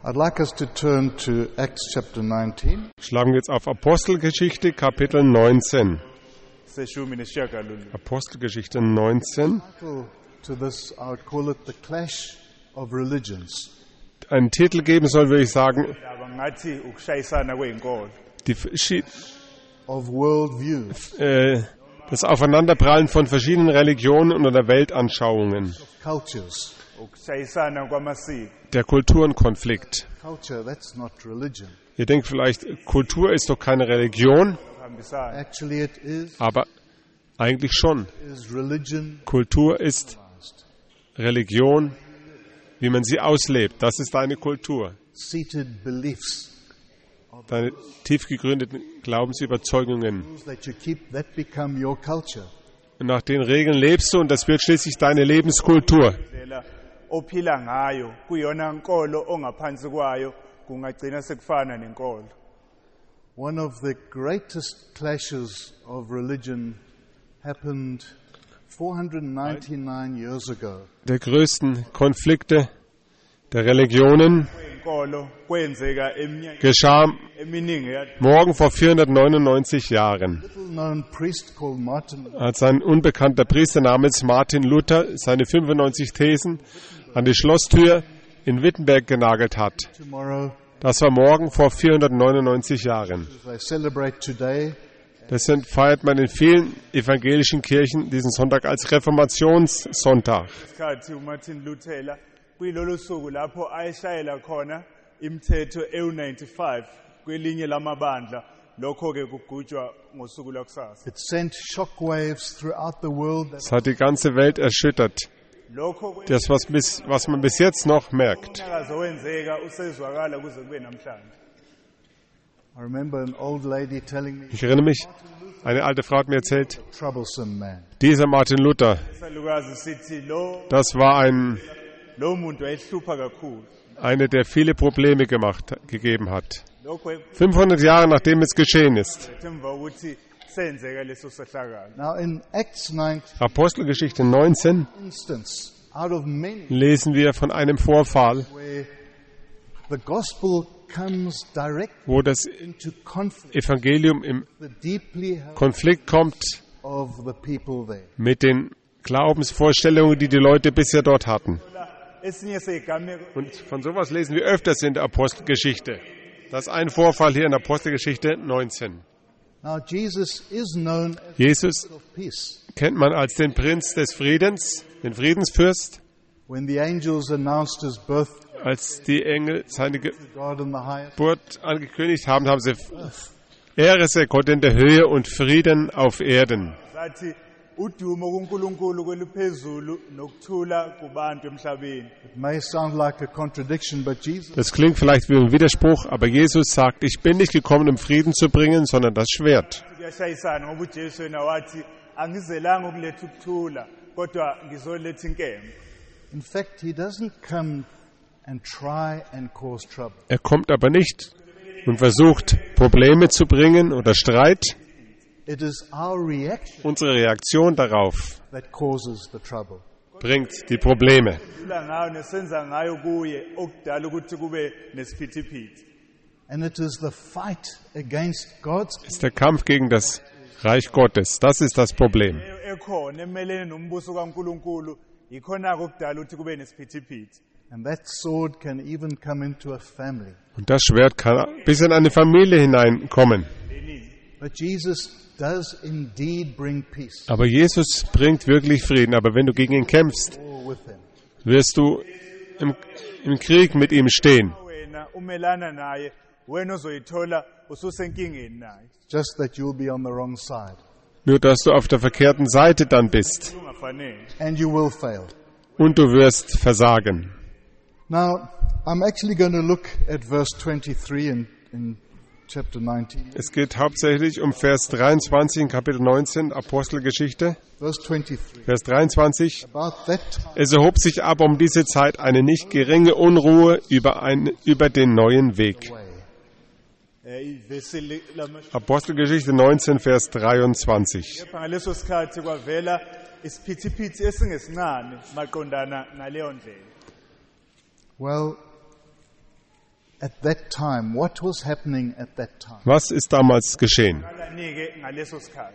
I'd like us to turn to Acts chapter 19. Schlagen wir jetzt auf Apostelgeschichte, Kapitel 19. seshumi nesishiyagalolunye. Apostelgeschichte 19. Title to this, I would call it The Clash of Religions. Einen Titel geben soll, würde ich sagen, Laba ngathi ukushayisana kwezinkolo. die, Of worldviews, das Aufeinanderprallen von verschiedenen Religionen und der Weltanschauungen, cultures. Ukushayisana kwamasiko. der Kulturenkonflikt. Culture, that's not religion. Ihr denkt vielleicht, Kultur ist doch keine Religion, Hambisana. Actually, it is. aber eigentlich schon. Is religion Kultur ist Religion, wie man sie auslebt. Das ist deine Kultur. seated beliefs Deine tief gegründeten Glaubensüberzeugungen. that you keep that become your culture. Und nach den Regeln lebst du und das wird schließlich deine Lebenskultur. Indlela ophila ngayo kuyona nkolo ongaphansi kwayo kungagcina sekufana nenkolo. One of the greatest clashes of religion happened 499 years ago. Der größten Konflikte der Religionen Inkolo kwenzeka geschah eminingi morgen vor 499 Jahren, Little-known priest called Martin als ein unbekannter Priester namens Martin Luther seine 95 Thesen an die Schlosstür in Wittenberg genagelt hat. tomorrow, Das war morgen vor 499 Jahren. as they celebrate today, Deswegen feiert man in vielen evangelischen Kirchen diesen Sonntag als Reformationssonntag. isikhathi uMartin Luther kuyilolu suku lapho ayeshayela khona imithetho EU95 kwelinye lamabandla lokho ke kugujwa ngosuku lwakusasa. it sent shockwaves throughout the world. Es hat die ganze Welt erschüttert. Lokho Das, was man bis jetzt noch merkt. umnyakazo wenzeka usezwakala kuze kube namhlanje. I remember an old lady telling me, Ich erinnere mich, eine alte Frau hat mir erzählt, troublesome man. dieser Martin Luther, Isalukazi sithi das war lo muntu wayehlupha kakhulu. einer, der viele Probleme gegeben hat. Lokho 500 Jahre nachdem es geschehen ist. emva ukuthi senzeka leso sehlakalo. Now in Acts 19 Apostelgeschichte 19 instance, out of many lesen wir von einem Vorfall, where the gospel comes direct wo das into conflict Evangelium im with the deeply held Konflikt kommt of the people there. mit den Glaubensvorstellungen, die die Leute bisher dort hatten. Esinye seyigameko Und von sowas lesen wir öfters in der Apostelgeschichte. Das ist ein Vorfall hier in Apostelgeschichte 19. Now Jesus is known as Jesus of peace. kennt man als den Prinz des Friedens, den Friedensfürst. When the angels announced his birth, Als die Engel seine God in the highest, Geburt angekündigt haben, haben sie Ehre sei Gott in der Höhe und Frieden auf Erden. zathi udumo kuNkulunkulu kweluphezulu nokuthula kubantu emhlabeni. it may sound like a contradiction, but Jesus Das klingt vielleicht wie ein Widerspruch, aber Jesus sagt, ich bin nicht gekommen, um Frieden zu bringen, sondern das Schwert. Kuyashayisana ngoba uJesu yena wathi angizelanga ukuletha ukuthula kodwa ngizoletha inkemba. in fact, he doesn't come and try and cause trouble. Er kommt aber nicht und versucht, Probleme zu bringen oder Streit. It is our reaction Unsere Reaktion darauf that causes the trouble. bringt die Probleme. Thula ngayo nesenza ngayo kuye okudala ukuthi kube nesiphithiphithi. And it is the fight against God's Es ist der Kampf gegen das Reich Gottes. Das ist das Problem. Ekhona emelene nombuso kaNkulunkulu ikhona okudala ukuthi kube nesiphithiphithi. and that sword can even come into a family. Und das Schwert kann bis in eine Familie hineinkommen. But Jesus does indeed bring peace. Aber Jesus bringt wirklich Frieden. Aber wenn du gegen ihn kämpfst, All with him. wirst du im Krieg mit ihm stehen. Wena umelana naye wena ozoyithola ususenkingeni naye. Just that you'll be on the wrong side. Nur dass du auf der verkehrten Seite dann bist. Ungafanele. And you will fail. Und du wirst versagen. Now, I'm actually going to look at verse 23 in chapter 19. Es geht hauptsächlich um Vers 23 in Kapitel 19 Apostelgeschichte. Verse 23. Vers 23. About that time, Es erhob sich aber um diese Zeit eine nicht geringe Unruhe über den neuen Weg. Ivesi lamasho. Apostelgeschichte 19, Vers 23. Kepha ngaleso sikhathi kwavela isiphithiphithi esingesincane maqondana naleyo ndlela. well, at that time? What was happening at that time? Was ist damals geschehen? Alanike ngaleso sikhathi.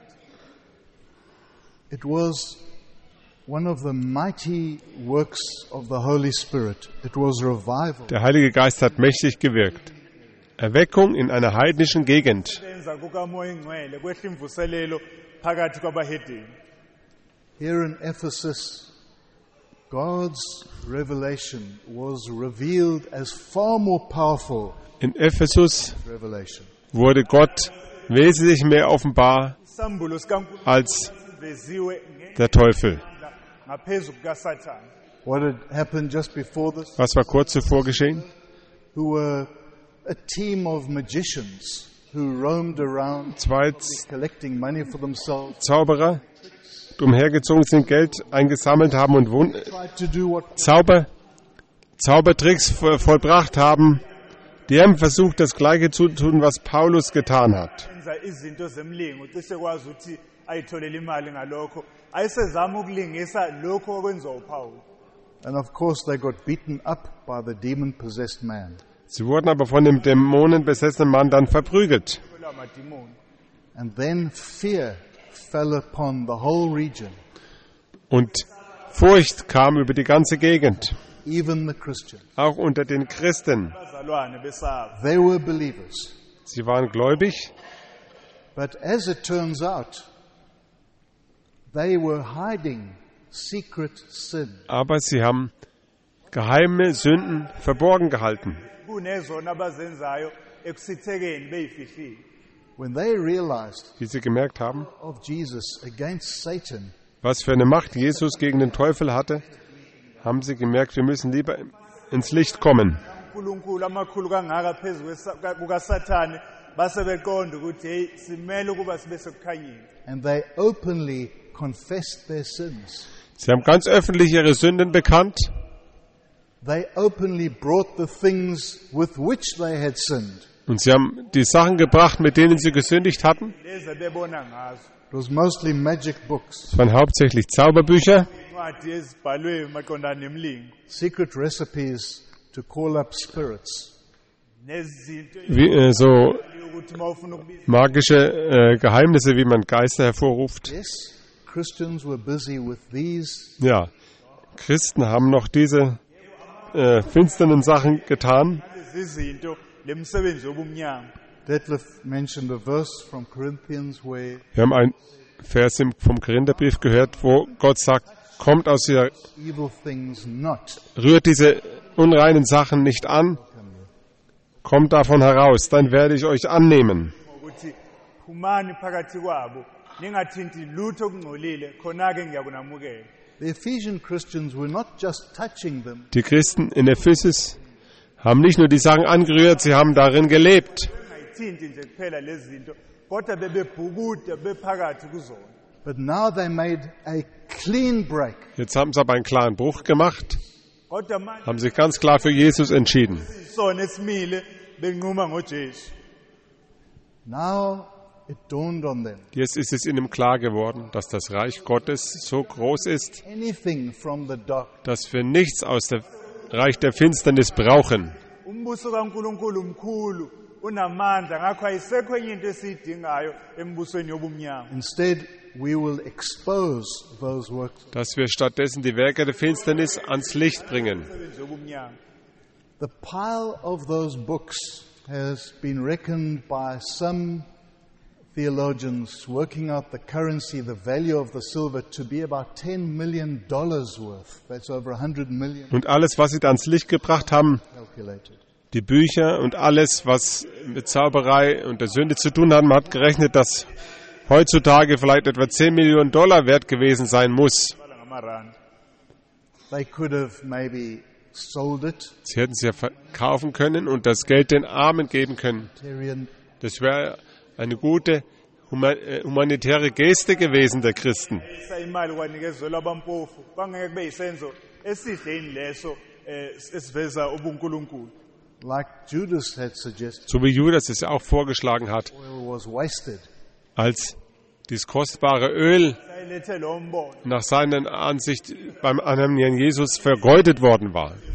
It was one of the mighty works of the Holy Spirit. It was revival. Der Heilige Geist hat mächtig gewirkt. Erweckung in einer heidnischen Gegend. Enza kukaMoya Ingcwele kwehla imvuselelo phakathi kwabahedeni. Here in Ephesus, God's revelation was revealed as far more powerful In Ephesus revelation. wurde Gott wesentlich mehr offenbar Isambulo sikaNkulunkulu als siveziwe der Teufel. ngaphezu kukaSathane. What had happened just before this? Was war kurz zuvor geschehen? Who were a team of magicians who roamed around Zwei collecting money for themselves, Zauberer, die umhergezogen sind, Geld eingesammelt haben und tried to do what Zaubertricks vollbracht haben. Die haben versucht, das Gleiche zu tun, was Paulus getan hat. Enza izinto zemlingo cishe kwazi ukuthi ayitholela imali ngalokho. Ayisezama ukulingisa lokho okwenziwa uPaul. and of course they got beaten up by the demon-possessed man. Sie wurden aber von dem dämonenbesessenen Mann dann verprügelt. Lamadimoni. And then fear fell upon the whole region, Und Furcht kam über die ganze Gegend, even the Christians. auch unter den Christen. Bazalwane besaba. They were believers. Sie waren gläubig, But as it turns out, they were hiding secret sin. aber sie haben geheime Sünden verborgen gehalten. Kunezona abazenzayo ekusithekeni beyifihlile. When they realized Wie sie gemerkt haben, of Jesus against Satan, was für eine Macht Jesus gegen den Teufel hatte, haben sie gemerkt, wir müssen lieber ins Licht kommen. uNkulunkulu amakhulu kangaka phezulu kukaSathane base beqonda ukuthi hey simele ukuba sibe sekukhanyeni. and they openly confessed their sins. Sie haben ganz öffentlich ihre Sünden bekannt. They openly brought the things with which they had sinned. Und sie haben die Sachen gebracht, mit denen sie gesündigt hatten. Lezi bebona ngazo. It was mostly magic books, Es waren hauptsächlich Zauberbücher, Incwadi ezibhalwe maqondana nemlingo. secret recipes to call up spirits. Nezinto so ukuthi mawufuna ukubiza magische Geheimnisse, wie man Geister hervorruft. Yes, Christians were busy with these, Ja, Christen haben noch diese finsteren Sachen getan. izinto lemsebenzi obumnyama. Detlef mentioned a verse from Corinthians where Wir haben einen Vers vom Korintherbrief gehört, wo Gott sagt, kommt aus ihr, evil things not. rührt diese unreinen Sachen nicht an, kommt davon heraus, dann werde ich euch annehmen. Ukuthi phumani phakathi kwabo ningathinti lutho okungcolile khona-ke ngiyakunamukela. The Ephesian Christians were not just touching them, Die Christen in Ephesus haben nicht nur die Sachen angerührt, sie haben darin gelebt. Ayithinti nje kuphela lezi zinto kodwa bebebhukuda bephakathi kuzona. but now they made a clean break. Jetzt haben sie aber einen klaren Bruch gemacht, Kodwa manje haben sich ganz klar für Jesus entschieden. isona esimile benquma ngoJesu. Now it dawned on them. Jetzt ist es ihnen klar geworden, dass das Reich Gottes so groß ist, Anything from the dark dass wir nichts aus dem Reich der Finsternis brauchen. Umbuso kaNkulunkulu mkhulu unamandla ngakho ayisekho enye into esiyidingayo embusweni yobumnyama. Instead, we will expose those works. Dass wir stattdessen die Werke der Finsternis ans Licht bringen. Umsebenzi yobumnyama. The pile of those books has been reckoned by some theologians working out the currency, the value of the silver, to be about $10 million worth. That's over 100 million Und alles, was sie da ans Licht gebracht haben, calculated. die Bücher und alles, was mit Zauberei und der Sünde zu tun hat, man hat gerechnet, dass heutzutage vielleicht etwa 10 Millionen Dollar wert gewesen sein muss. Bala ngamarandi. They could have maybe sold it, Sie hätten es ja verkaufen können und das Geld den Armen geben können. Tyrian, Das wäre eine gute humanitäre Geste gewesen der Christen. Isa imali kwanikezelwa abampofu bangeke kube yisenzo esihle yini leso esiveza ubuNkulunkulu. like Judas had suggested, So wie Judas es ja auch vorgeschlagen hat, oil was wasted. als dieses kostbare Öl Sayilethe lo mbono nach seiner Ansicht beim Annehmen Jesus vergeudet worden war. uJesu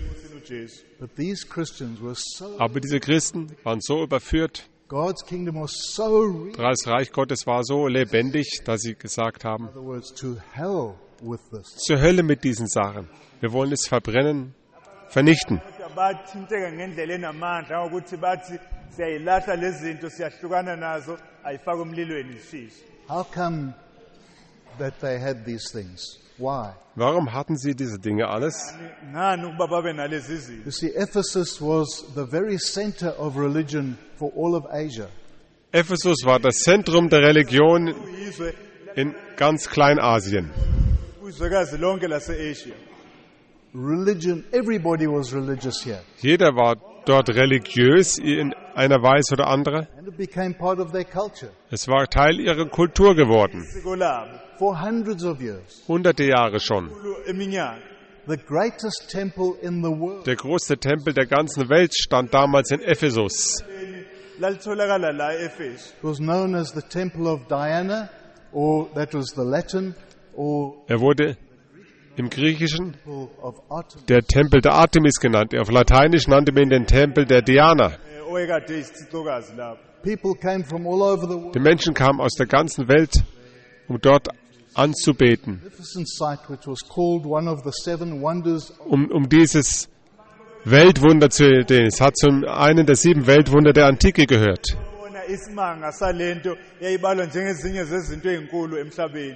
uJesu. But these Christians were so, Aber diese Christen waren so überführt, God's kingdom was so real. das Reich Gottes war so lebendig, dass sie gesagt haben, In other words, to hell with this. zur Hölle mit diesen Sachen. Wir wollen es verbrennen, vernichten. Bathinteka ngendlela enamandla ngokuthi bathi siyayilahla lezi zinto siyahlukana nazo ayifaka umlilweni ishishe. How come that they had these things? Why? Warum hatten sie diese Dinge alles? Ngani ukuba babe nalezi zinto? You see, Ephesus was the very center of religion for all of Asia. Ephesus war das Zentrum der Religion Uyizwe in ganz Kleinasien. uzwekazi lonke lase-Asia. Religion, everybody was religious here. Jeder war dort religiös in einer Weise oder andere. And it became part of their culture Es war Teil ihrer Kultur geworden. Isiko labo for hundreds of years. Hunderte Jahre schon. eminyaka. The greatest temple in the world Der größte Tempel der ganzen Welt stand damals in Ephesus. Lalitholakala la e-Efesu. was known as the Temple of Diana, or that was the Latin, or Er wurde im Griechischen Temple of Artemis. der Tempel der Artemis genannt. Auf Lateinisch nannte man ihn den Tempel der Diana. Owekade isithixokazi lapho. People came from all over the world. Die Menschen kamen aus der ganzen Welt, um dort anzubeten, Magnificent site, which was called one of the seven wonders. um dieses Weltwunder zu sehen. Es hat zu einem der 7 Weltwunder der Antike gehört. Bona isimanga salento yayibalwa njengezinye zezinto ezinkulu emhlabeni.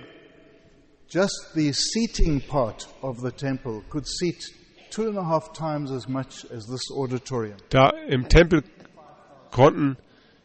Just the seating part of the temple could seat 2.5 times as much as this auditorium. Da im Tempel konnten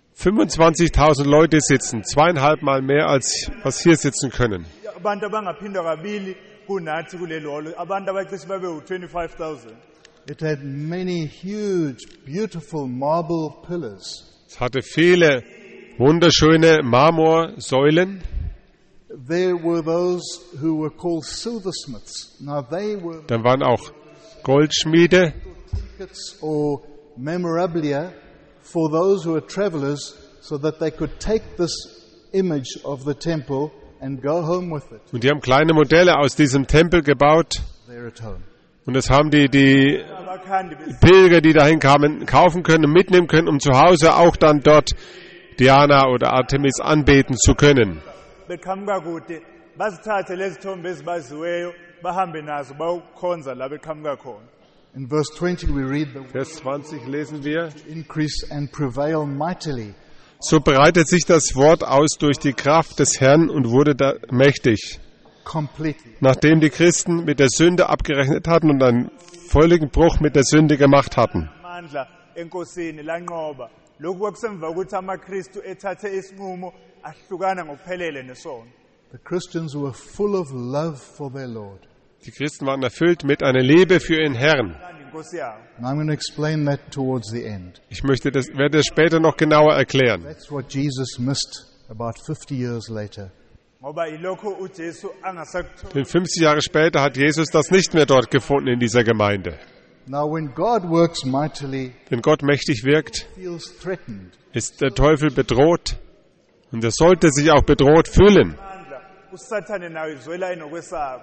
25.000 Leute sitzen, 2,5 Mal mehr als was hier sitzen können. Abantu abangaphindwa kabili kunathi kulelo holo. Abantu abacishe babe u-25,000. It had many huge, beautiful marble pillars. Es hatte viele wunderschöne Marmorsäulen. There were those who were called silversmiths. Now they were Dann waren auch Goldschmiede. trinkets or memorabilia for those who were travelers so that they could take this image of the temple and go home with it Und die haben kleine Modelle aus diesem Tempel gebaut. there at home. Und das haben die Abakhandi Pilger, die dahin kamen, kaufen können und mitnehmen können, um zu Hause auch dann dort Diana oder Artemis anbeten zu können. beqhamuka kude bazithathe lezi thombe ezibaziweyo bahambe nazo bawukhonza la beqhamuka khona. In verse 20 we read the Vers 20 lesen wir. increase and prevail mightily. So breitet sich das Wort aus durch die Kraft des Herrn und wurde da mächtig. Completely. Nachdem die Christen mit der Sünde abgerechnet hatten und einen völligen Bruch mit der Sünde gemacht hatten. Amandla enkosini lanqoba. Lokhu kwakusemva ukuthi amaKristu ethathe isinqumo ahlukana ngokuphelele nesono. The Christians were full of love for their Lord. Die Christen waren erfüllt mit einer Liebe für ihren Herrn. Kandi inkosi yabo. And I'm going to explain that towards the end. Ich werde das später noch genauer erklären. That's what Jesus missed about 50 years later. Ngoba ilokho uJesu angasakutholi. Denn 50 Jahre später hat Jesus das nicht mehr dort gefunden in dieser Gemeinde. Now when God works mightily, Wenn Gott mächtig wirkt, he feels threatened. ist der Teufel bedroht. Und er sollte sich auch bedroht fühlen. Amandla uSathane nawe izwela enokwesaba.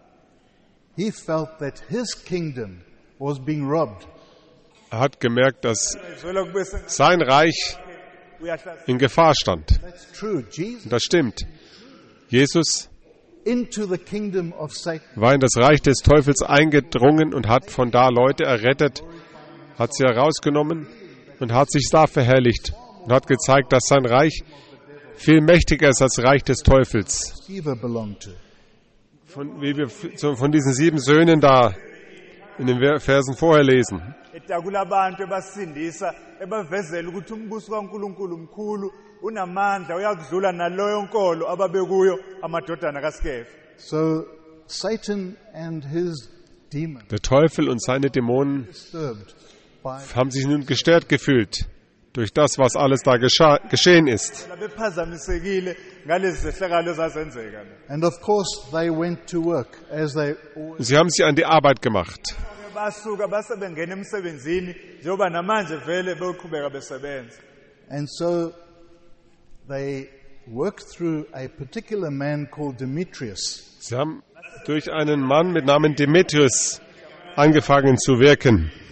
He felt that his kingdom was being robbed. Er hat gemerkt, dass Izwela kubese sein Reich uyahlasela. in Gefahr stand. That's true. Jesus Und das stimmt. Jesus into the kingdom of Satan. war in das Reich des Teufels eingedrungen und hat von da Leute errettet, hat sie herausgenommen und hat sich da verherrlicht und hat gezeigt, dass sein Reich viel mächtiger ist als das Reich des Teufels. Siva belonged to. Wie wir von diesen 7 Söhnen da in den Versen vorher lesen. Etakula abantu ebasindisa ebavezela ukuthi umbuso kaNkulunkulu mkhulu unamandla uyakudlula naloyo nkolo ababekuyo amadodana kaSikefa. So Satan and his demons Der Teufel und seine Dämonen disturbed by haben sich nun gestört gefühlt durch das, was alles da geschehen ist. Bephazamisekile ngalezi zehlakalo ezazenzeka. and of course they went to work as they always Sie haben sich an die Arbeit gemacht. Basuka base bengena emsebenzini njengoba namanje vele beqhubeka besebenza. and so they worked through a particular man called Demetrius. Sie haben durch einen Mann mit Namen Demetrius angefangen zu wirken.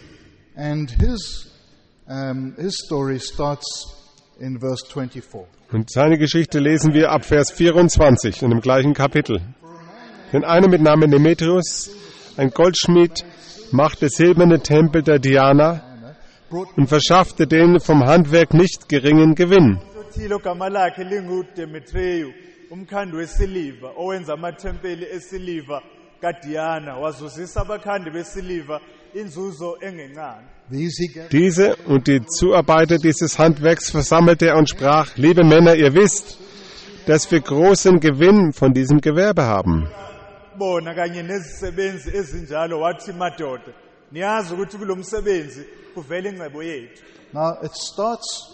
And his story starts in verse 24. Und seine Geschichte lesen wir ab Vers 24 in dem gleichen Kapitel. Denn einer mit Namen Demetrius, ein Goldschmied, machte silberne Tempel der Diana und verschaffte denen vom Handwerk nicht geringen Gewinn. Uthilo gama lakhe linguDemetriyu, umkhandi wesiliva owenza amathempeli esiliva kaDiana, wazuzisa abakhandi besiliva inzuzo engencane. Diese und die Zuarbeiter dieses Handwerks versammelte er und sprach: Liebe Männer, ihr wisst, dass wir großen Gewinn von diesem Gewerbe haben. Bona kanye nezisebenzi ezinjalo wathi madoda, niyazi ukuthi kulo msebenzi kuvela ingcebo yethu. Now it starts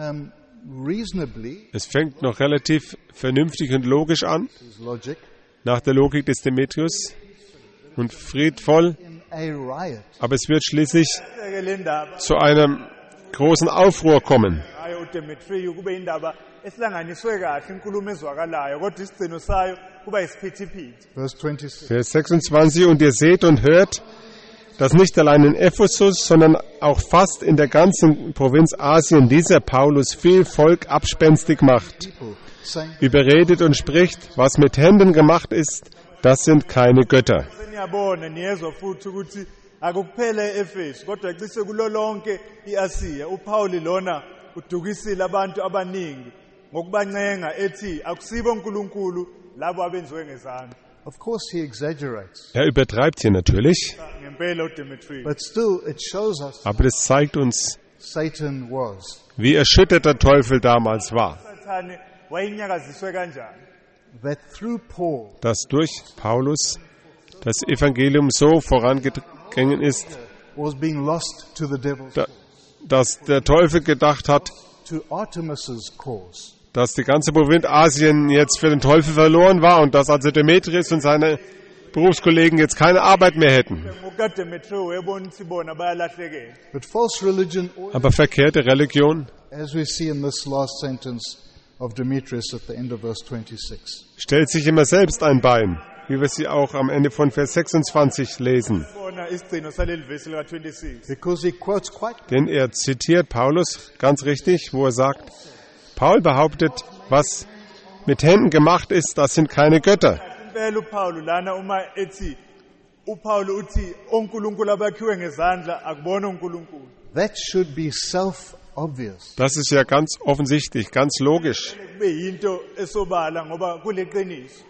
reasonably. Es fängt noch relativ vernünftig und logisch an, Logic. nach der Logik des Demetrius, und friedvoll, In a riot. aber es wird schließlich Le ndaba zu einem großen Aufruhr kommen. hayi uDemetriyu kube indaba esihlanganiswe kahle, inkulumo ezwakalayo, kodwa isigcino sayo kuba isiphithiphithi. Verse 26. Vers 26, und ihr seht und hört, dass nicht allein in Ephesus, sondern auch fast in der ganzen Provinz Asien dieser Paulus viel Volk abspenstig macht, Saying, überredet und spricht, was mit Händen gemacht ist, das sind keine Götter. Seniyabona niyezwa futhi ukuthi akukuphela eEfesu, kodwa cishe kulo lonke iAsiya uPauli lona udukisile abantu abaningi ngokubancenga ethi akusibo uNkulunkulu labo abenziwe ngezandla. of course, he exaggerates, Er übertreibt hier natürlich, Ngempela uDemetriyu. but still, it shows us aber das zeigt uns, Satan was. wie erschüttert der Teufel damals war, Sathane wayinyakaziswe kanjani? That through Paul, dass durch Paulus das Evangelium so vorangegangen ist, was being lost to the devil's da- dass der Teufel gedacht hat, to Artemis's cause. dass die ganze Provinz Asien jetzt für den Teufel verloren war und dass also Demetrius und seine Berufskollegen jetzt keine Arbeit mehr hätten. UkaDemetriyu ebona ukuthi bona bayalahlekela. But false religion, Aber verkehrte Religion, as we see in this last sentence of Demetrius at the end of verse 26. stellt sich immer selbst ein Bein, wie wir sie auch am Ende von Vers 26 lesen. Bona isigcino saleli verse lika 26. Because he quotes quite Denn er zitiert Paulus ganz richtig, wo er sagt, Paul behauptet, was mit Händen gemacht ist, das sind keine Götter. Impela uPaul lana uma ethi uPaul uthi onkulunkulu abakhiwe ngezandla akubona uNkulunkulu. that should be self-obvious. Das ist ja ganz offensichtlich, ganz logisch. Kube yinto esobala ngoba kuleqiniso.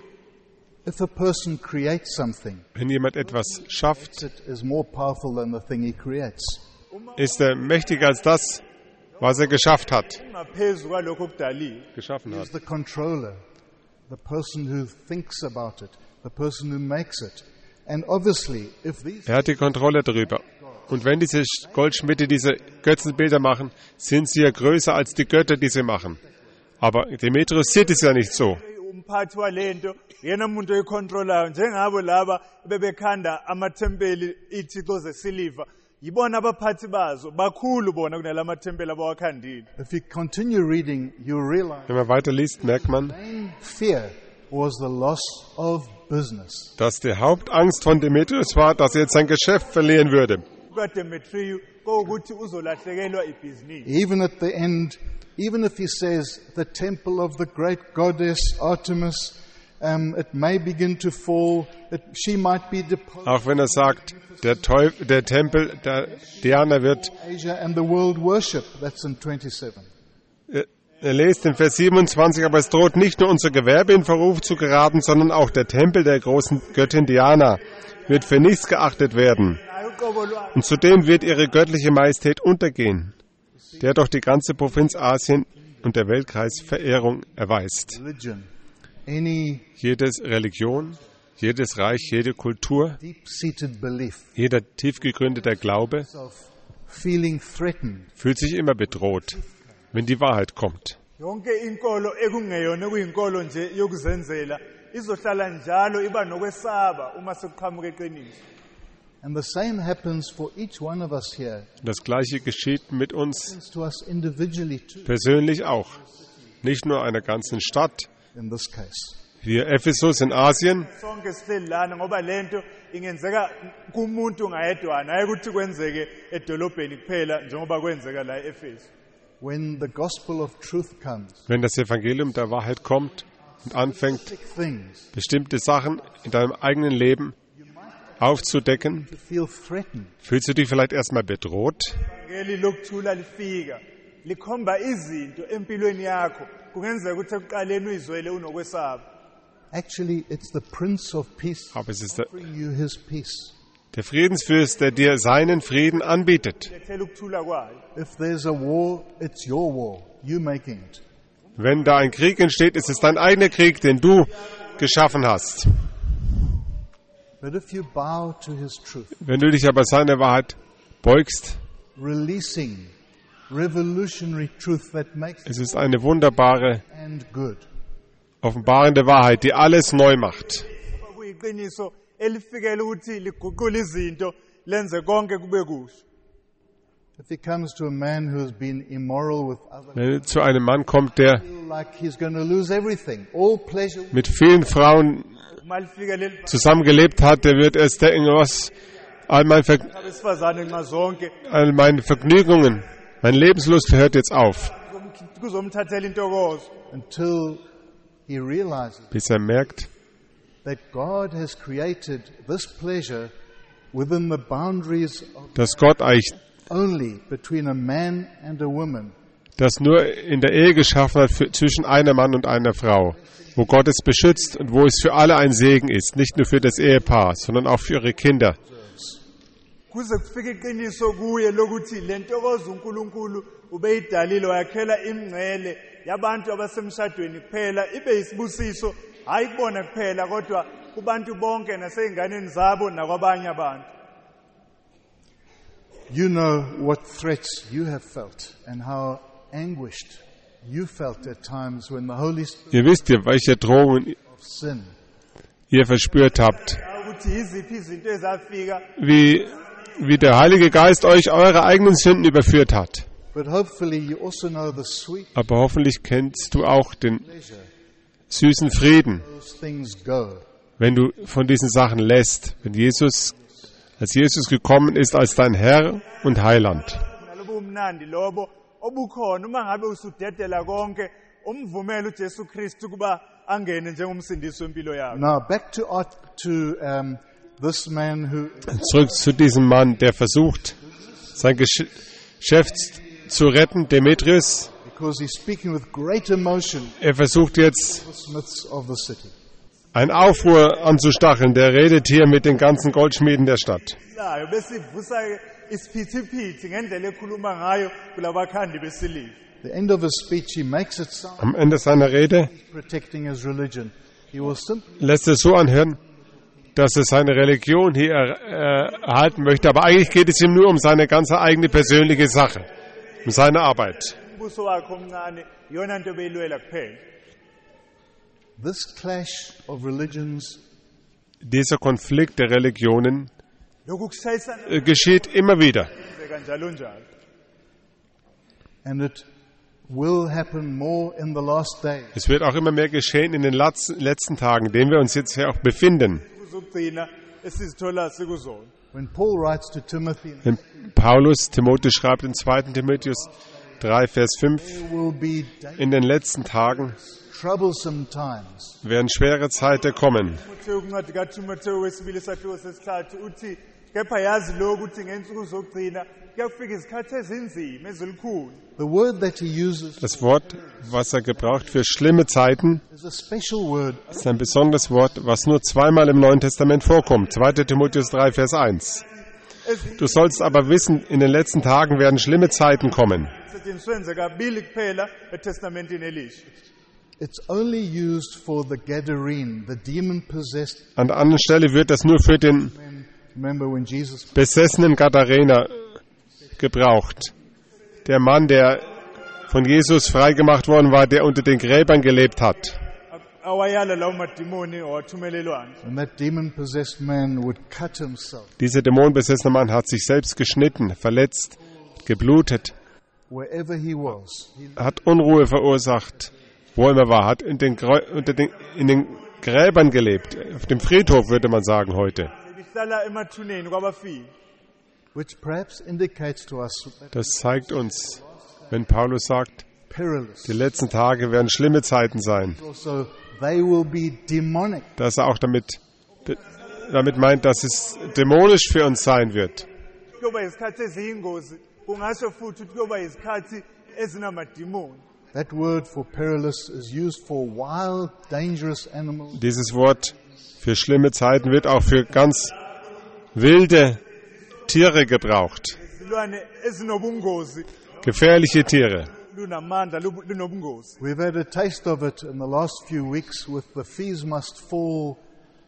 If a person creates something, Wenn jemand etwas schafft, it is more powerful than the thing he creates. ist er mächtiger als das, was er geschafft hat. Ngaphezu kwalokho okudaliwe. Geschaffen He's hat. the controller, the person who thinks about it, the person who makes it. And obviously, if these Er hat die Kontrolle darüber. Und wenn diese Goldschmiede diese Götzenbilder machen, sind sie ja größer als die Götter, die sie machen. Aber Demetrius sieht es ja nicht so. Umphathi walento yena umuntu oyicontrolayo njengabo laba bebekhanda amathempeli ithixo zesiliva yibona abaphathi bazo bakhulu bona kunala mathempeli abawakhandile. if you continue reading, you realize Wenn man weiter liest, merkt man, main fear was the loss of business. dass die Hauptangst von Demetrius war, dass er jetzt sein Geschäft verlieren würde. UkaDemetriyu kokuthi uzolahlekelwa ibhizinisi. Even at the end, even if he says the temple of the great goddess Artemis, it may begin to fall, she might be deposed Auch wenn er sagt, der Tempel der Diana wird, in Asia and the world worship. That's in 27. er lest in Vers 27, aber es droht nicht nur unser Gewerbe in Verruf zu geraten, sondern auch der Tempel der großen Göttin Diana wird für nichts geachtet werden. Und zudem wird ihre göttliche Majestät untergehen, der doch die ganze Provinz Asien und der Weltkreis Verehrung erweist. Religion, any Jedes Religion, jedes Reich, jede Kultur, deep-seated belief jeder tief gegründete Glaube of feeling threatened fühlt sich immer bedroht, wenn die Wahrheit kommt. Yonke inkolo ekungeyona kuyinkolo nje yokuzenzela izohlala njalo iba nokwesaba uma sekuqhamuka eqiniso. And the same happens for each one of us here, Das Gleiche geschieht mit uns to us individually too, persönlich auch. Nicht nur einer ganzen Stadt, in this case. Hier Ephesus in Asien. sonke sihleli lana ngoba lento ingenzeka kumuntu ngayedwana hayi ukuthi kwenzeke edolobheni kuphela njengoba kwenzeka la eEfesu. When the gospel of truth comes, Wenn das Evangelium der Wahrheit kommt und anfängt, things bestimmte Sachen in deinem eigenen Leben aufzudecken, to feel threatened. fühlst du dich vielleicht erstmal bedroht. Ngeli lokuthula lifika likhomba izinto empilweni yakho kungenzeka ukuthi ekuqaleni uyizwele unokwesaba. Actually, it's the Prince of Peace Aber es ist der offering you his peace. Friedensfürst, der dir seinen Frieden anbietet. Lethela ukuthula kwayo. If there's a war, it's your war. You making it. Wenn da ein Krieg entsteht, ist es dein eigener Krieg, den du geschaffen hast. But if you bow to his truth, Wenn du dich aber seiner Wahrheit beugst, releasing revolutionary truth that makes es ist eine wunderbare, and good, offenbarende Wahrheit, die alles neu macht. Kuyiqiniso elifikela ukuthi liguqula izinto lenze konke kube kuhle. if he comes to a man who has been immoral with others, Wenn zu einem Mann kommt, der feel like he's going to lose everything, all pleasure, mit vielen Frauen Uma lifika leli zusammengelebt hat, der wird erst denken, was all meine abesifazane nxa zonke Vergnügungen, meine Lebenslust hört jetzt auf. kuzomthathela intokozo. until he realizes Bis er merkt, that God has created this pleasure within the boundaries of dass Gott eigentlich only between a man and a woman. das nur in der Ehe geschaffen hat zwischen einem Mann und einer Frau, wo Gott es beschützt und wo es für alle ein Segen ist, nicht nur für das Ehepaar, sondern auch für ihre Kinder. Kuze kufike iqiniso kuye lokuthi le ntokozo uNkulunkulu ubeyidalile wayakhela imngcele yabantu abasemshadweni kuphela ibe isibusiso hayi kubona kuphela kodwa kubantu bonke naseyinganeni zabo nakwabanye abantu. You know what threats you have felt and how anguished you felt at times when the Holy Spirit Ihr wisst ja, welche Drohungen of sin ihr verspürt habt, Ukuthi yiziphi izinto ezafika wie der Heilige Geist euch eure eigenen Sünden überführt hat. But hopefully you also know the sweet Aber hoffentlich kennst du auch den pleasure süßen Frieden, those things go. wenn du von diesen Sachen lässt, als Jesus gekommen ist als dein Herr und Heiland. nalobo umnandi lobo obukhona uma ngabe usudedela konke umvumela uJesu Kristu kuba angene njengomsindisi wempilo yakho. Now back to this man who Zurück zu diesem Mann, der versucht, sein Geschäft zu retten, Demetrius. because he's speaking with great emotion, Er versucht jetzt, the smiths of the city. einen Aufruhr anzustacheln. Der redet hier mit den ganzen Goldschmieden der Stadt. Layo besivusa isiphithiphithi ngendlela ekhuluma ngayo kulabakhandi besiliva. The end of his speech, he makes it sound Am Ende seiner Rede he's protecting his religion. He will simply lässt es so anhören, dass er seine Religion hier erhalten möchte. Aber eigentlich geht es ihm nur um seine ganze eigene persönliche Sache, um seine Arbeit. Umbuso wakhe omncane yona nto beyilwela kuphela. this clash of religions Dieser Konflikt der Religionen Lokhu kushayisana geschieht immer wieder. kwenzeka njalo njalo. and it will happen more in the last days. Es wird auch immer mehr geschehen in den letzten Tagen, in denen wir uns jetzt hier auch befinden. Kuzogcina esizithola sikuzona. When Paul writes to Timothy, Wenn Paulus Timotheus schreibt in 2. Timotheus 3, Vers 5, there will be in den letzten Tagen troublesome times. werden schwere Zeiten kommen. Timotheo kuncwadi kaTimotheo wesibili isahluko sesithathu uthi kepha yazi lokhu ukuthi ngensuku zokugcina kuyafika izikhathi ezinzima ezilikhulu. The word that he uses Das Wort, was er gebraucht für schlimme Zeiten, is a special word ist ein besonderes Wort, was nur zweimal im Neuen Testament vorkommt. 2. Timotheus 3, Vers 1. Du sollst aber wissen, in den letzten Tagen werden schlimme Zeiten kommen. Setshenziswe kabili kuphela eTestamentini Elisha. It's only used for the Gadarene, the demon-possessed An der anderen Stelle wird das nur für den man. Remember when Jesus besessenen Gadarener gebraucht. Der Mann, der von Jesus freigemacht worden war, der unter den Gräbern gelebt hat. Awayala lawo madimoni owathumelelwana. and that demon-possessed man would cut himself Dieser dämonenbesessene Mann hat sich selbst geschnitten, verletzt, geblutet, wherever he was. He hat Unruhe verursacht, wo er immer war, hat in den Gräbern gelebt, auf dem Friedhof würde man sagen heute. bebihlala emathuneni kwabafile. which perhaps indicates to us that Das zeigt uns, wenn Paulus sagt, perilous. die letzten Tage werden schlimme Zeiten sein, Also, they will be demonic. dass er auch damit meint, dass es dämonisch für uns sein wird. Kuyoba izikhathi eziyingozi, kungasho futhi ukuthi kuyoba izikhathi ezinamadimoni. That word for perilous is used for wild, dangerous animals. Dieses Wort für schlimme Zeiten wird auch für ganz wilde Tiere gebraucht. Izilwane ezinobungozi, Gefährliche Tiere. lunamandla, lunobungozi. We've had a taste of it in the last few weeks with the Fees Must Fall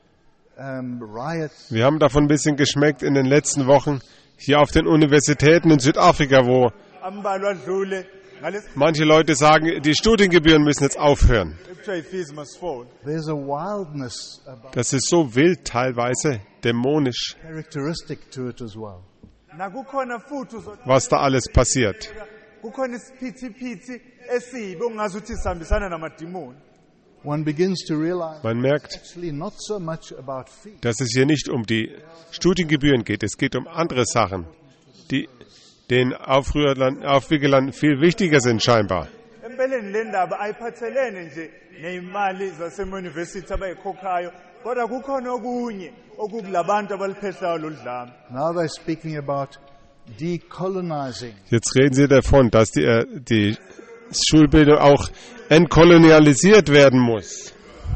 riots. Wir haben davon ein bisschen geschmeckt in den letzten Wochen hier auf den Universitäten in Südafrika, wo Ambalwa adlule ngalesi manche Leute sagen, die Studiengebühren müssen jetzt aufhören. ekuthiwa i-fees must fall. There's a wildness about Das ist so wild teilweise, dämonisch, characteristic to it as well. Nakukhona futhi was da alles passiert. kukhona isiphithiphithi esibi ongazuthi sihambisana namadimoni. One begins to realize Man merkt, actually not so much about fees. dass es hier nicht um die Studiengebühren geht. Es geht um andere Sachen, die den Aufwicklern viel wichtiger sind scheinbar. Empeleni le ndaba ayiphathelene nje ney'mali zasema-university abayikhokhayo, kodwa kukhona okunye okukulabantu abaliphehlayo lolu dlame. Now they're speaking about decolonizing. Jetzt reden Sie davon, dass die Schulbildung auch entkolonialisiert werden muss.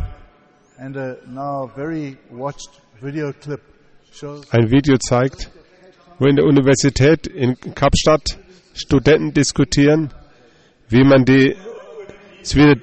And a now very watched video clip shows Ein Video zeigt, wo in der Universität in Kapstadt Studenten diskutieren, wie man es wieder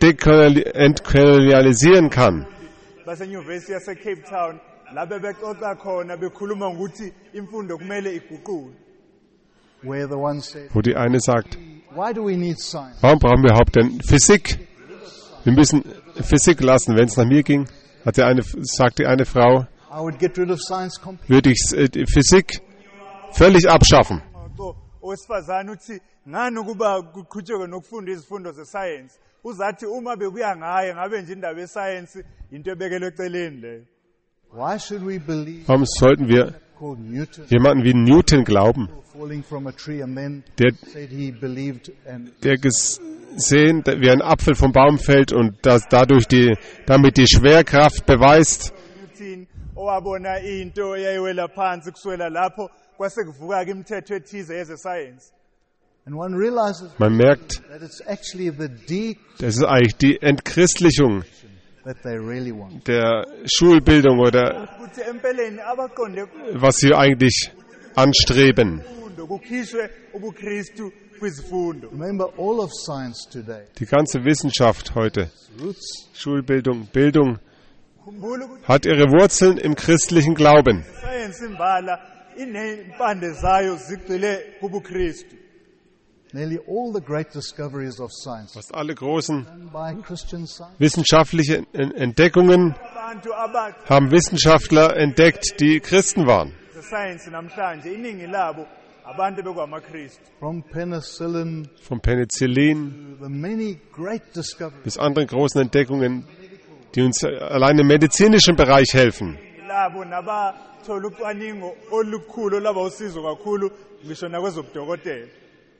entkolonialisieren kann. Basenyuvesi yase-Cape Town la bebexoxa khona bekhuluma ngokuthi imfundo kumele iguqulwe. where the one said, Wo die eine sagt, why do we need science? warum brauchen wir überhaupt denn Physik? Wir müssen Physik lassen. Wenn es nach mir ging, sagte eine Frau, I would get rid of science completely. würde ich Physik völlig abschaffen. Owesifazane uthi ngani ukuba kuqhutshekwe nokufunda izifundo zesayensi. Uzathi uma bekuya ngaye ngabe nje indaba yesayensi into ebekelwe eceleni leyo. Why should we believe Warum sollten wir called Newton jemanden wie Newton glauben, falling from a tree and then der said he believed and gesehen, wie ein Apfel vom Baum fällt und damit die Schwerkraft beweist? Newton owabona into eyayiwela phansi kuswela lapho kwase kuvuka-ke imithetho ethize yezesayensi. and one realizes Man merkt, that it's actually the das ist eigentlich die Entchristlichung that they really want. der Schulbildung oder Kuthi empeleni abaqonde was sie eigentlich anstreben. imfundo kukhishwe ubuKristu kwizifundo. Remember, all of science today, Die ganze Wissenschaft heute, roots Schulbildung, Bildung, Khumbula ukuthi hat ihre Wurzeln im christlichen Glauben. isayensi imbala inempande zayo zigxile kubuKristu. nearly all the great discoveries of science Fast alle großen done by Christian science. wissenschaftliche Entdeckungen Abantu abathi haben Wissenschaftler entdeckt, die Christen waren. zesayensi namhlanje iningi labo abantu bekwamakristu. From penicillin Vom Penicillin to the many great discoveries. bis anderen großen Entdeckungen, die uns allein im medizinischen Bereich helfen. Labo nabathola ucwaningo olukhulu olaba usizo kakhulu ngisho nakwezobudokotela.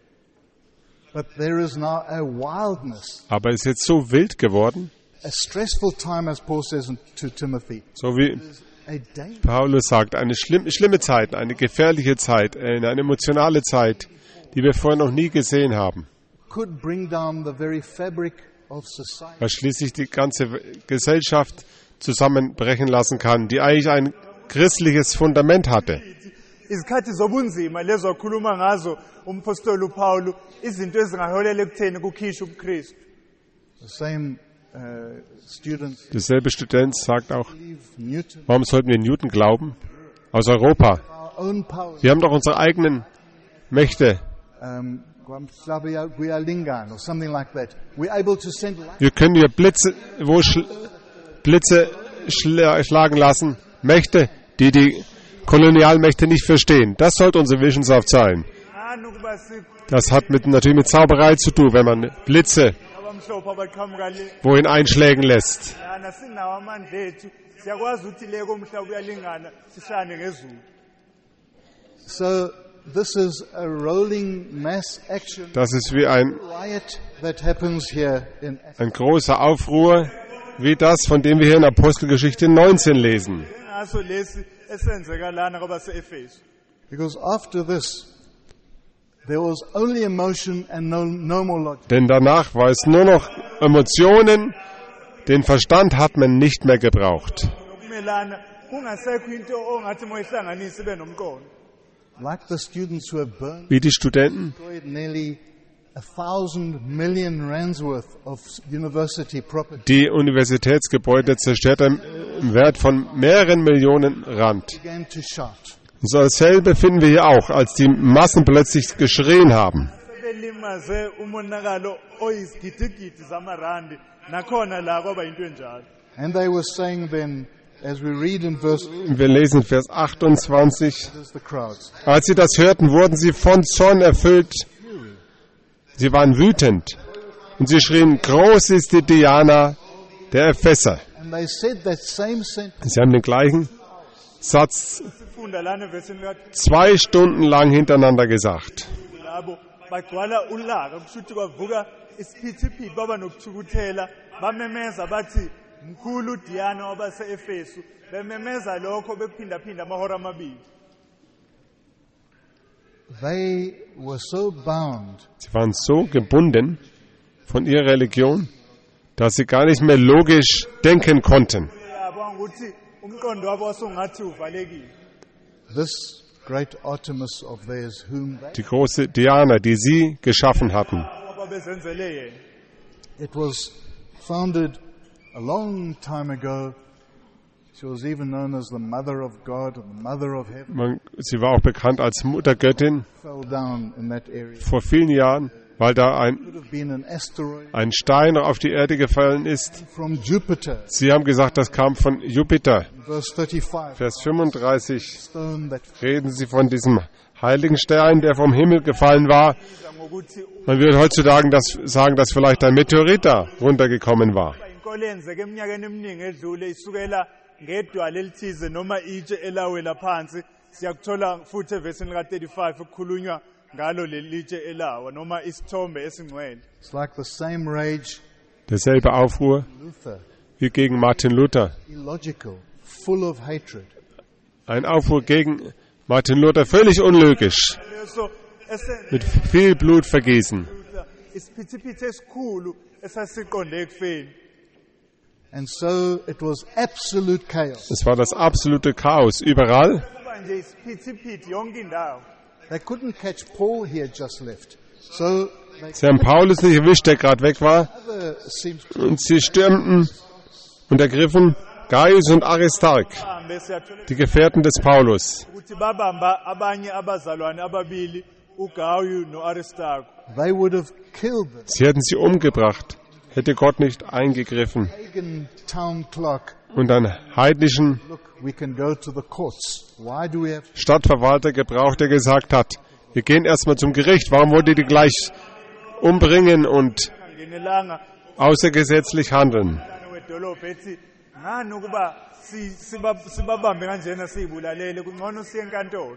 But there is now a wildness, Aber es ist jetzt so wild geworden, a stressful time, as Paul says to Timothy. so wie A danger. Paulus sagt, eine schlimme Zeit, eine gefährliche Zeit, eine emotionale Zeit, die wir vorher noch nie gesehen haben, Could bring down the very fabric of society. was schließlich die ganze Gesellschaft zusammenbrechen lassen kann, die eigentlich ein christliches Fundament hatte. Izikhathi zobunzima lezo wakhuluma ngazo umpostoli uPaul, izinto ezingaholela ekutheni kukhishwe ubuKristu. The same students Derselbe Student sagt auch, believe Newton, warum sollten wir Newton glauben? Aus Europa. our own powers. Wir haben doch unsere eigenen Mächte. Guyalingan or something like that. We're able to send light. Wir können hier Blitze schlagen lassen. Mächte, die Kolonialmächte nicht verstehen. Das sollte unsere Wissenschaft sein. Ngani ukuba Das hat natürlich mit Zauberei zu tun, wenn man Blitze abamhlophe abaqhamuka le wohin einschlägen lässt. lana sinawo amandla ethu siyakwazi ukuthi le komhlaba uyalingana sishane ngezulu. So this is a rolling mass action Das ist wie ein riot that happens here in großer Aufruhr, wie das, von dem wir hier in Apostelgeschichte 19 lesen. Ngaso lesi esenzeka lana kwabase-Efesu. because after this there was only emotion and no more logic. Denn danach war es nur noch Emotionen, den Verstand hat man nicht mehr gebraucht. Ukumelana kungasekho into ongathi moyihlanganisa ibe nomqondo. Like the students who have burned Wie die Studenten, destroyed nearly 1,000 million rands worth of university property, die Universitätsgebäude zerstört haben, im Wert von mehreren Millionen Rand. began to shout. So dasselbe finden wir hier auch, als die Massen plötzlich geschrien haben. Sebelimaze umonakalo oyisigidigidi zamarandi nakhona la kwaba into enjalo. And they were saying then, as we read in verse, Wir lesen Vers 28. there's the crowds. Als sie das hörten, wurden sie von Zorn erfüllt. Sie waren wütend. Und sie schrien, groß ist die Diana der Epheser. And they said that same sentence Sie haben den gleichen Satz Sifunda lana version kathi 2 Stunden lang hintereinander gesagt. labo bagcwala ulaka kushuthi kwavuka isiphithiphithi baba nokuthukuthela bamemeza bathi mkhulu uDiana wabase-Efesu bememeza lokho bephindaphinda amahora amabili. they were so bound Sie waren so gebunden von ihrer Religion, dass sie gar nicht mehr logisch denken konnten. Yabona ukuthi umqondo wabo wasungathi uvalekile. this great Artemis of theirs, whom Die große Diana, die sie geschaffen hatten. Ngoba bezenzele yena. it was founded a long time ago. She was even known as the Mother of God and the Mother of Heaven. Sie war auch bekannt als Muttergöttin Fell down in that area. vor vielen Jahren, weil da Could have been an asteroid ein Stein auf die Erde gefallen ist. from Jupiter. Sie haben gesagt, das kam von Jupiter. Verse 35. Vers 35 Stone that reden sie von diesem heiligen Stein, der vom Himmel gefallen war. Ngokuthi Man würde heutzutage sagen, dass vielleicht ein Meteorit da runtergekommen war. inkolo yenzeke eminyakeni eminingi edlule isukela ngedwala elithize noma itshe elawela phansi siyakuthola futhi evesini ka-35 kukhulunywa ngalo leli tshe elawa noma isithombe esingcwele. it's like the same rage, Derselbe Aufruhr Luther, wie gegen Martin Luther. illogical, full of hatred. Ein Aufruhr gegen Martin Luther, völlig unlogisch, Leso mit viel Blut vergießen. isiphithiphithi esikhulu esasiqonde ekufeni. And so it was absolute chaos. Es war das absolute Chaos überall. Kuba nje isiphithiphithi yonke indawo. They couldn't catch Paul, he had just left. So they Sie haben Paulus nicht erwischt, der gerade weg war. other seems Und sie stürmten und ergriffen Gaius und Aristarch, Hambe siyathola die Gefährten des Paulus. ukuthi babamba abanye abazalwane ababili uGayu no-Aristarcho. they would have killed them. Sie hätten sie umgebracht, hätte Gott nicht eingegriffen Pagan town clerk, und einen heidnischen look, we can go to the courts. Why do we have Stadtverwalter gebraucht, der gesagt hat, wir gehen erstmal zum Gericht. Warum wollt ihr die gleich umbringen und Ngenelanga außergesetzlich handeln? umhlane wedolobha ethi ngani ukuba sibabambe kanjena siyibulalele kungcono siye enkantolo.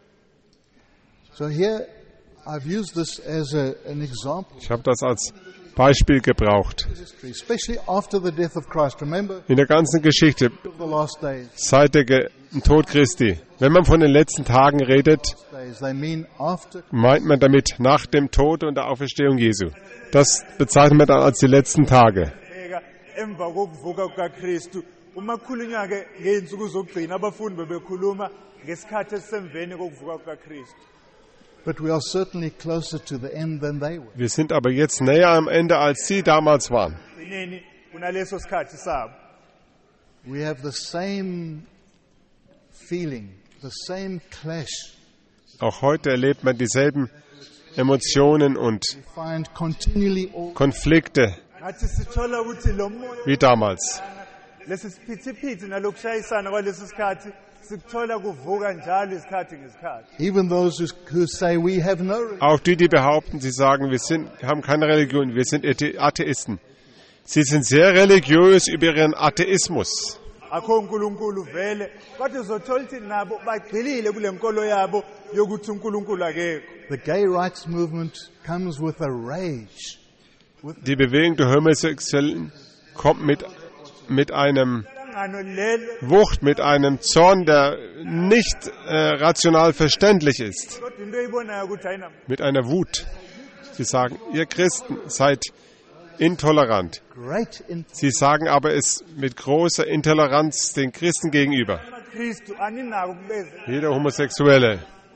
So here I've used this as an example, Ich habe das als Beispiel gebraucht. especially after the death of Christ. Remember In der ganzen Geschichte the last days. seit der Tod Christi. Wenn man von den letzten Tagen redet, They mean after. meint man damit nach dem Tod und der Auferstehung Jesu. Das bezeichnet man dann als die letzten Tage. Bheka emva kokuvuka kukaKristu uma kukhulunywa-ke ngey'nsuku zokugcina abafundi bebekhuluma ngesikhathi esisemveni kokuvuka kukaKristu. But we are certainly closer to the end than they were. Wir sind aber jetzt näher am Ende, als sie damals waren. Gcineni kunaleso sikhathi sabo. We have the same feeling, the same clash. Auch heute erlebt man dieselben Emotionen und We find continually all Konflikte Ngathi sithola ukuthi lo moya wie damals. lesi siphithiphithi nalokushayisana kwalesi sikhathi sikuthola kuvuka njalo isikhathi ngesikhathi. Even those who say we have no religion. Auch die behaupten, sie sagen, haben keine Religion, wir sind Atheisten. Sie sind sehr religiös über ihren Atheismus. Akho uNkulunkulu vele kodwa uzothola ukuthi nabo bagcilile kule nkolo yabo yokuthi uNkulunkulu akekho. The gay rights movement comes with a rage. Die Bewegung der Homosexuellen kommt mit einem Wucht, mit einem Zorn, der nicht rational verständlich ist. Mit einer Wut. Sie sagen, ihr Christen seid intolerant. Sie sagen aber es mit großer Intoleranz den Christen gegenüber. Jeder Homosexuelle.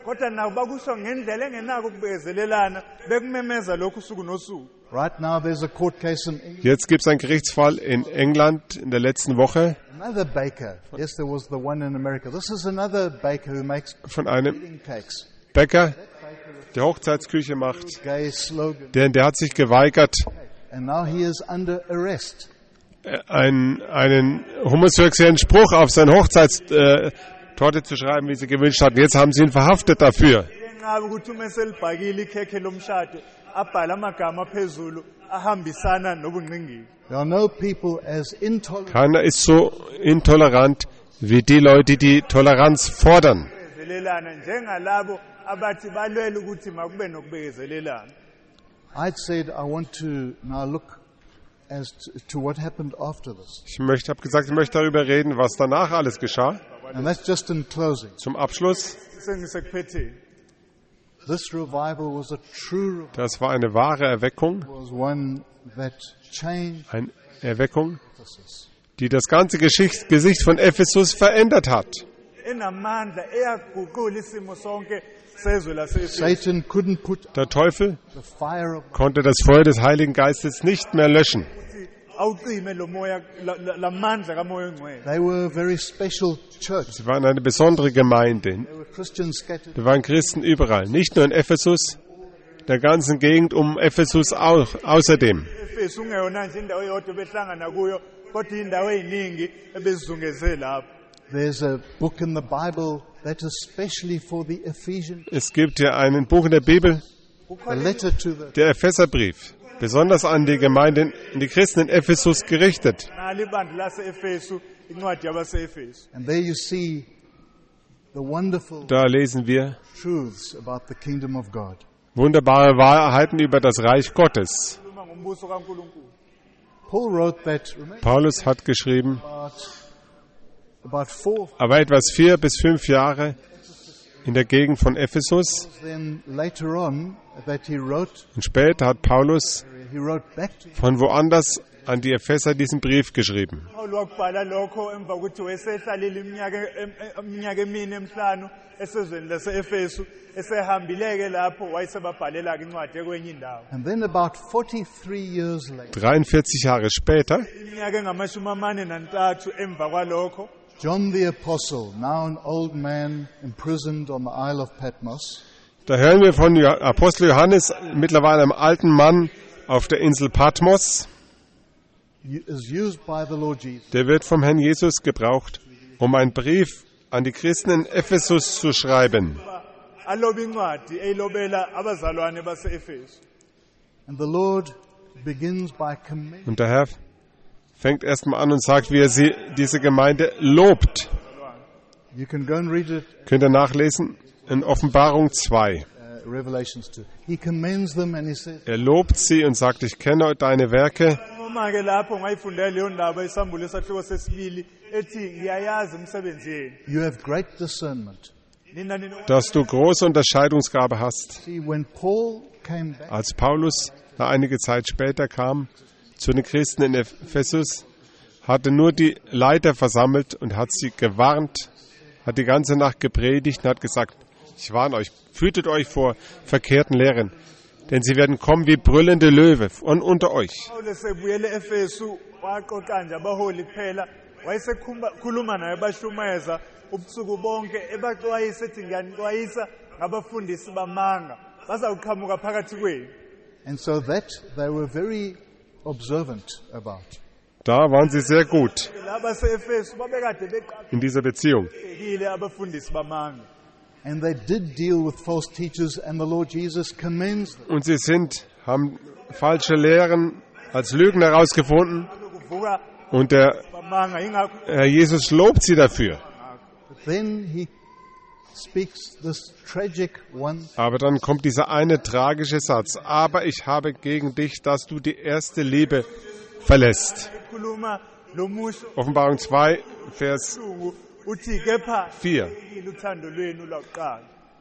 Right now there's a court case in England. Jetzt gibt es einen Gerichtsfall in England in der letzten Woche Another baker. Yes, there was the one in America. This is another baker who makes von einem wedding cakes. Bäcker, der Hochzeitsküche macht. Gay slogan. Der hat sich geweigert, And now he is under arrest. einen homosexuellen Spruch auf seine Hochzeitstorte zu schreiben, wie sie gewünscht hatten. Jetzt haben sie ihn verhaftet dafür. There are no people as intolerant Keiner ist so intolerant wie die Leute, die Toleranz fordern. I'd said I want to now look as to what happened after this. Ich möchte darüber reden, was danach alles geschah. And that's just in closing. Zum Abschluss, This revival was a true revival. das war eine wahre Erweckung, It was one that changed eine Erweckung, Ephesus. die das ganze Gesicht von Ephesus verändert hat. Satan couldn't put Der Teufel the fire of konnte das Feuer des Heiligen Geistes nicht mehr löschen. They were a very special church. Sie waren eine besondere Gemeinde. There were Christians scattered. Da waren Christen überall, nicht nur in Ephesus, in der ganzen Gegend um Ephesus auch, außerdem. There's a book in the Bible that is specially for the Ephesian, Es gibt ja ein Buch in der Bibel, a letter to the der Epheserbrief, besonders an die Gemeinden, an die Christen in Ephesus gerichtet. and there you see the wonderful Da lesen wir truths about the kingdom of God. wunderbare Wahrheiten über das Reich Gottes. Paul wrote that, remember, Paulus hat geschrieben, about 4 aber etwas 4 bis 5 Jahre in der Gegend von Ephesus. then later on that he wrote Und später hat Paulus back to von woanders an die Epheser diesen Brief geschrieben. and then about 43 years later 43 Jahre später, John the Apostle, now an old man imprisoned on the Isle of Patmos, da hören wir von Apostel Johannes, mittlerweile einem alten Mann auf der Insel Patmos. is used by the Lord Jesus Der wird vom Herrn Jesus gebraucht, um einen Brief an die Christen in Ephesus zu schreiben. and the Lord begins by commending. Und der Herr fängt erstmal an und sagt, wie er diese Gemeinde lobt. You can go and read it, Könnt ihr nachlesen in Offenbarung 2. Revelations 2. He commends them and he says, Er lobt sie und sagt, ich kenne deine Werke. you have great discernment. Dass du große Unterscheidungsgabe hast. See, when Paul came back, Als Paulus da einige Zeit später kam zu den Christen in Ephesus, hatte nur die Leiter versammelt und hat sie gewarnt, hat die ganze Nacht gepredigt und hat gesagt, ich warne euch, hütet euch vor verkehrten Lehren, denn sie werden kommen wie brüllende Löwe von unter euch. ubusuku bonke ebaxwayisa ethi ngiyanixwayisa ngabafundisi bamanga bazawuqhamuka phakathi kwenu. and so that they were very observant about. Da waren sie sehr gut laba se-Efesu babekade in dieser Beziehung. beqaphekile abafundisi bamanga. And they did deal with false teachers, and the Lord Jesus commends them. Und sie haben falsche Lehren als Lügen herausgefunden. Kuvuka Und der bamanga ingakho Herr Jesus lobt sie dafür. But then he speaks this tragic one. Aber dann kommt dieser eine tragische Satz. Aber ich habe gegen dich, dass du die erste Liebe verlässt. ekhuluma lo musho Offenbarung 2, Vers lungu uthi kepha 4. uthando lwenu lwakuqala.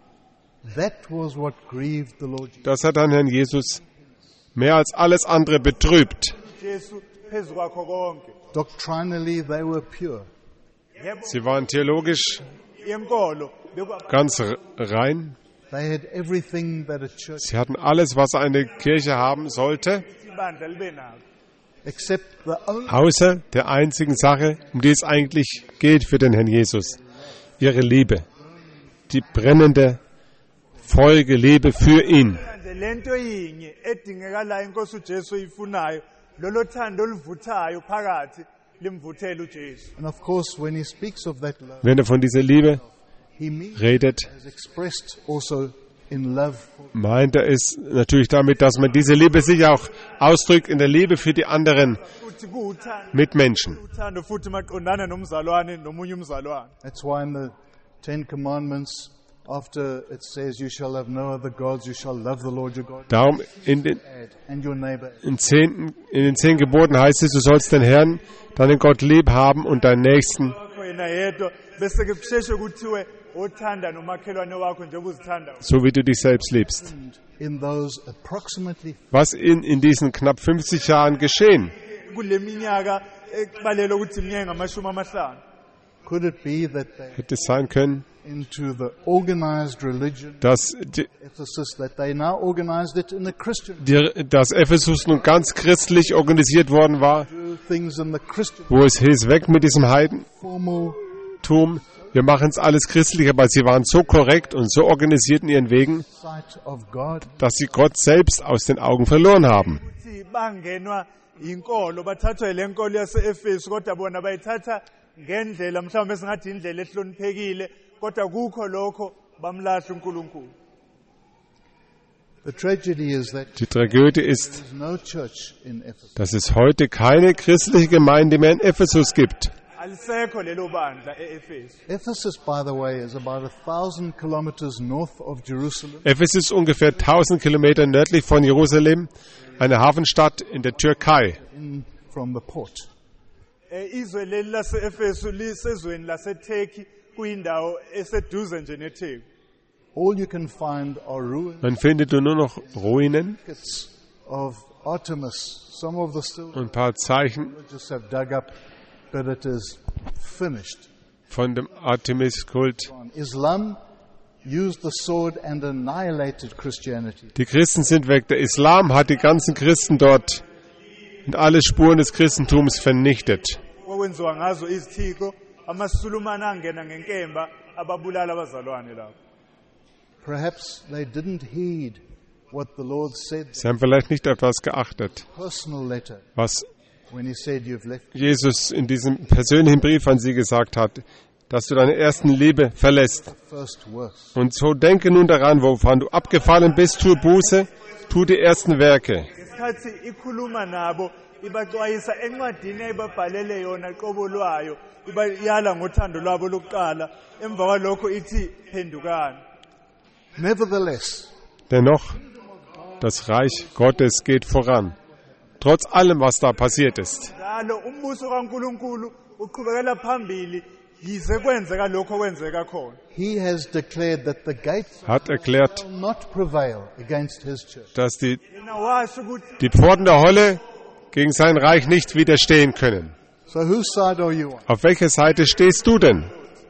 That was what grieved the Lord Jesus. Das hat dann Herrn Jesus mehr als alles andere betrübt. Jesu phezu kwakho konke. Doctrinally, they were pure. Yebo Sie waren theologisch yenkolo ganz rein. They had everything that a church, Sie hatten alles, was eine Kirche haben sollte, ibandla libe nalo. except the only außer der einzigen Sache, um die es eigentlich geht für den Herrn Jesus. Ihre Liebe. Die brennende Folgeliebe für ihn. Nje lento yinye edingekalayo inkosi uJesu ifunayo lolo thando oluvuthayo phakathi limvuthela uJesu. And of course, when he speaks of that love, Wenn er von dieser Liebe he means redet, as expressed also in love for meint er es natürlich damit, dass man diese Liebe sich auch ausdrückt in der Liebe für die anderen Futhi kuuthando Mitmenschen. uthando futhi maqondana nomzalwane nomunye umzalwane. That's why in the Ten Commandments, after it says, "You shall have no other gods, you shall love the Lord your God Darum in den and your neighbor." in den 10 Geboten heißt es, du sollst den Herrn, deinen Gott lieb haben und deinen Nächsten Wakho yena yedwa bese ke kusheshe kuthiwe othanda nomakhelwane wakho njengoba uzithanda. so wie du dich selbst liebst. And in those approximately, Was in diesen knapp 50 Jahren geschehen? Kule minyaka ekubalelwa ukuthi iminyaka ngamashumi amahlanu. could it be that they Hätte es sein können, into the organized religion, dass Ephesus, that they now organized it in the Christian, dass Ephesus nun ganz christlich organisiert worden war, do things in the Christian wo es hieß, weg mit diesem formal Heidentum, wir machen es alles christlich, aber sie waren so korrekt und so organisiert in ihren Wegen, sight of God. dass sie Gott selbst aus den Augen verloren haben. Ukuthi bangenwa inkolo bathathwa ile nkolo yase-Efesu kodwa bona bayithatha ngendlela mhlawumbe esingathi indlela ehloniphekile kodwa kukho lokho bamlahla uNkulunkulu. The tragedy is that Die Tragödie ist, there's no church in Ephesus. dass es heute keine christliche Gemeinde mehr in Ephesus gibt. Alisekho lelo bandla e-Efesu. Ephesus, by the way, is about 1,000 kilometers north of Jerusalem. Ephesus ist ungefähr 1000 Kilometer nördlich von Jerusalem, eine Hafenstadt in der Türkei. From the port. Izwe leli lase-Efesu lisezweni laseTurkey kuyindawo eseduze nje neTheku. All you can find are ruins Man findet nur noch Ruinen of Artemis. Some of the silver und ein paar Zeichen just have dug up, but it is finished. von dem Artemis-Kult. Islam used the sword and annihilated Christianity. Die Christen sind weg. Der Islam hat die ganzen Christen dort und alle Spuren des Christentums vernichtet. Okwenziwa ngazo izithixo amasulumane angena ngenkemba ababulala abazalwane lapho. Perhaps they didn't heed what the Lord said Sie haben vielleicht nicht auf das geachtet, personal letter was when he said you've left Jesus in diesem persönlichen Brief an sie gesagt hat, dass du deine ersten Liebe verlässt. first works. Und so denke nun daran, wovon du abgefallen bist, tue Buße, tu die ersten Werke. Ngesikhathi ikhuluma nabo ibaxwayisa encwadini ayibabhalele yona qobo lwayo ibayala ngothando lwabo lokuqala emva kwalokho ithi phendukani. Nevertheless, Dennoch, das Reich Gottes geht voran. Trotz allem, was da passiert ist. Njalo umbuso kaNkulunkulu uqhubekela phambili yize kwenzeka lokho kwenzeka khona. he has declared that the gates Hat erklärt, will not prevail against his church. dass Yena washo ukuthi die Pforten der Hölle gegen sein Reich nicht widerstehen können. So whose side are you on? Auf welcher Seite stehst du denn?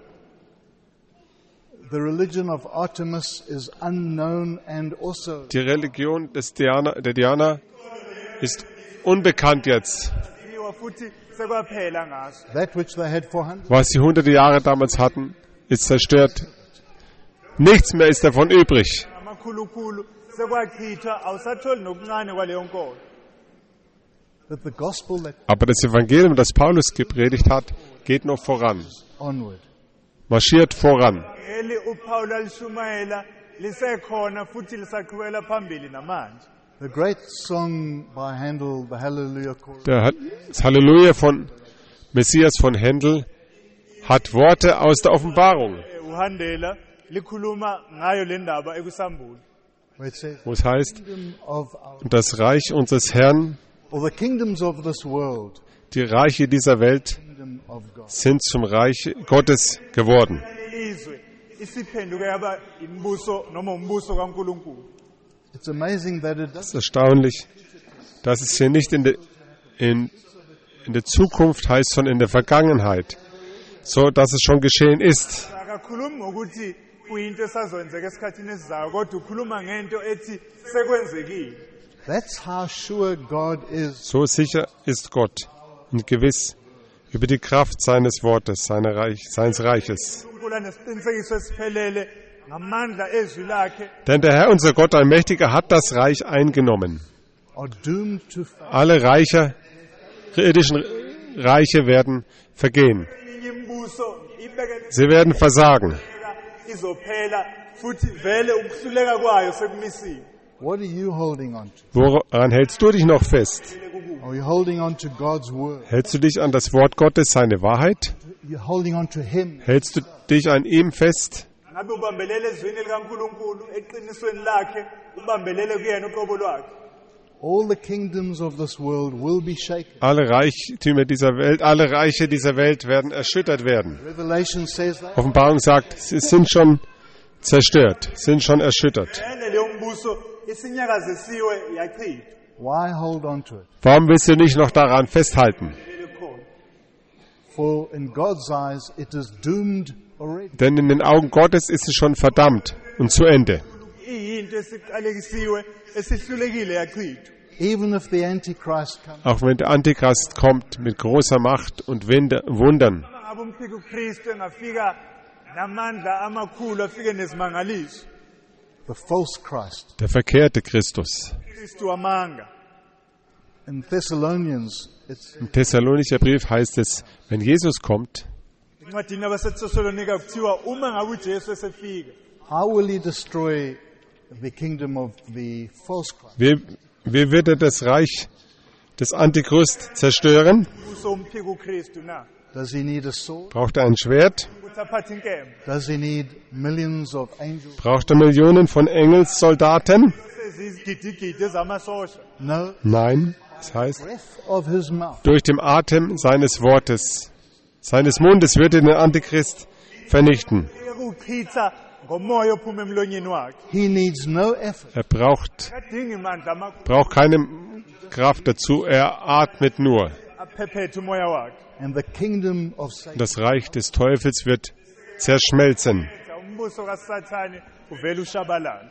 The religion of Artemis is unknown and also Die Religion der Diana ist unbekannt jetzt. liwa futhi sekwaphela ngaso. that which they had 400. Was sie hunderte Jahre damals hatten, ist zerstört. Nichts mehr ist davon übrig. Amakhulukhulu sekwachithwa awusatholi nokuncane kwaleyo nkolo. But the gospel that Aber das Evangelium, das Paulus gepredigt hat, geht noch voran, onward. marschiert voran. eli uPaul alishumayela lisekhona futhi lisaqhubela phambili namanje. The great song by Handel, the Hallelujah Chorus, Das Halleluja von Messias von Händel hat Worte aus der Offenbarung, Uhandela likhuluma ngayo le ndaba ekusambulu. where it says, wo es heißt, "Kingdom of our, das Reich unseres Herrn, or the kingdoms of this world, die Reiche dieser Welt kingdom of God." sind zum Reich Gottes geworden. Izwe isiphenduke yaba imbuso noma umbuso kaNkulunkulu. It's amazing that it Es doesn't. ist erstaunlich, dass es hier nicht in der Zukunft heißt, sondern in der Vergangenheit, so dass es schon geschehen ist. Akakhulumi ngokuthi kuyinto esazokwenzeka esikhathini esizayo kodwa ukhuluma ngento ethi sekwenzekile. That's how sure God is So sicher ist Gott und gewiss über die Kraft seines Wortes, seines Reiches. uNkulunkulu anesiqinisekiso esiphelele ngamandla ezwi lakhe. Denn der Herr, unser Gott Allmächtiger, hat das Reich eingenommen. are doomed to fail. Alle irdischen Reiche werden vergehen. Eminye imibuso ibeke Sie werden versagen. izophela futhi vele ukuhluleka kwayo sekumisiwe. What are you holding on to? Woran hältst du dich noch fest? Are you holding on to God's word? Hältst du dich an das Wort Gottes, seine Wahrheit? You're holding on to Him. Hältst du dich an ihm fest? Ngabe ubambelele ezwini likaNkulunkulu eqinisweni lakhe ubambelele kuyena uqobo lwakhe. All the kingdoms of this world will be shaken. Alle Reichtümer dieser Welt, alle Reiche dieser Welt werden erschüttert werden. Revelation says that. Offenbarung sagt, sie sind schon zerstört, sind schon erschüttert. Vele leyo mbuso isinyakazisiwe yachithwa. Why hold on to it? Warum willst du nicht noch daran festhalten? Vele khona. For in God's eyes, it is doomed already. Denn in den Augen Gottes ist es schon verdammt und zu Ende. Iyinto esiqalekisiwe esihlulekile yachithwa. Even if the Antichrist comes, Auch wenn der Antichrist kommt mit großer Macht und Wundern, Ngabe umphika uKristu engafika namandla amakhulu afike nezimangaliso. the false Christ. der verkehrte Christus. Kristu amanga. In Thessalonians, it's Im Thessalonischer Brief heißt es, wenn Jesus kommt, Incwadini yabaseThessalonika kuthiwa uma ngabe uJesu esefika how will He destroy the kingdom of the false Christ? wie wird er das Reich des Antichrist zerstören? uso umphika uKristu na Does He need a sword? Braucht er ein Schwert? ukuthi aphathe inkemba. Does He need millions of angels? Braucht er Millionen von Engelssoldaten? Sezigidigidi ezamasosha. No. Nein, das heißt, Breath of His mouth. durch den Atem seines Wortes, seines Mundes wird er den Antichrist vernichten. Ukuchitha ngomoya ophuma emlonyeni wakhe. He needs no effort. Er braucht Kadingi mandla amakhulu keine Kraft dazu, er atmet nur. aphephethe umoya wakhe. And the kingdom of Satan Das Reich des Teufels wird zerschmelzen. Umbuso kaSathane uvela ushabalala.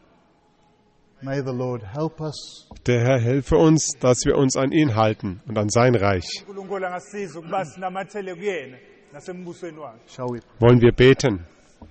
may the Lord help us Der Herr helfe uns, dass wir uns an ihn halten und an sein Reich. uNkulunkulu angasiza ukuba sinamathele kuyena nasembusweni wakhe. shall we Wollen wir beten?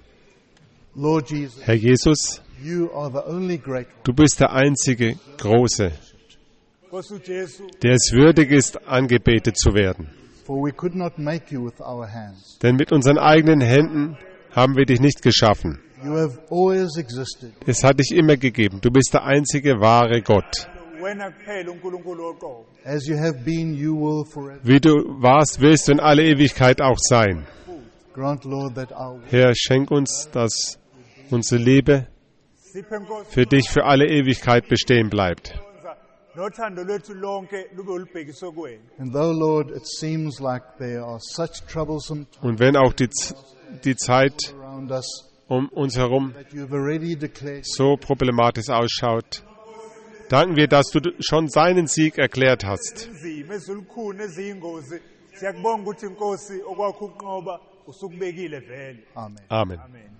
Lord Jesus, Herr Jesus, you are the only great one. du bist der einzige Große, Nkosi uJesu der es würdig ist, angebetet zu werden. For we could not make you with our hands. Denn mit unseren eigenen Händen haben wir dich nicht geschaffen. You have always existed. Es hat dich immer gegeben. Du bist der einzige wahre Gott. wena kuphela uNkulunkulu oqobo. As you have been, you will forever. Wie du warst, willst du in alle Ewigkeit auch sein. Grant, Lord, that our Herr, schenk uns, dass unsere Liebe Siphe Nkosi für dich für alle Ewigkeit bestehen bleibt. unser nothando lwethu lonke lube olubhekiswe kuwena. and though, Lord, it seems like there are such troublesome times Und wenn auch die Zeit around us um uns herum that you have already declared, so problematisch ausschaut, danken wir, dass du schon seinen Sieg erklärt hast. Inzima ezulukhuni eziyingozi siyakubonga ukuthi Nkosi okwakho ukunqoba usukubekile vele. Amen. Amen. Amen.